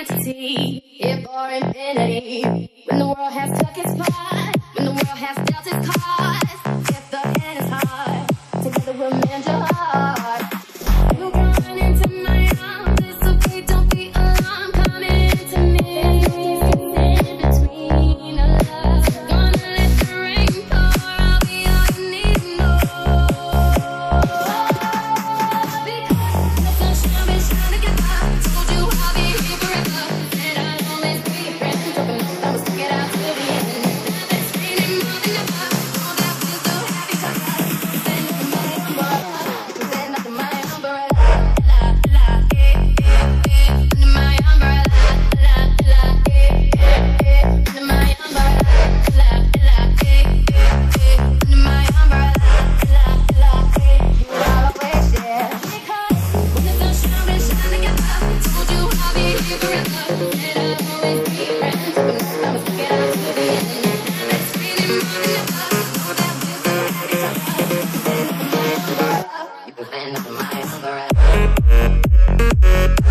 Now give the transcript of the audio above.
fantasy, here for infinity. When the world has took its part, when the world has dealt its cards, if the end is hard, together we'll mend your heart. You'll run into my arms, it's okay, don't be alarmed. Come into me, distance in between us. Gonna let the rain pour, I'll be all you need to know. Because the sunshine will shine together. Told you I'll be here forever. Said I'll always be your friend. Open up, I'ma stick it out till the end. Now that it's raining more than ever, know that we'll still have each other. Stand under my umbrella, stand under my umbrella. La la, under my umbrella. La la, under my umbrella. La la, under my umbrella. La la, you are always there. Because when the sunshine will shine together, told you I'll be here forever. Said I'll always be your friend. Open up, I'ma stick it out till the end. Now that it's raining more than ever, know that we'll still have each other. Stand under my umbrella, you can stand under my umbrella.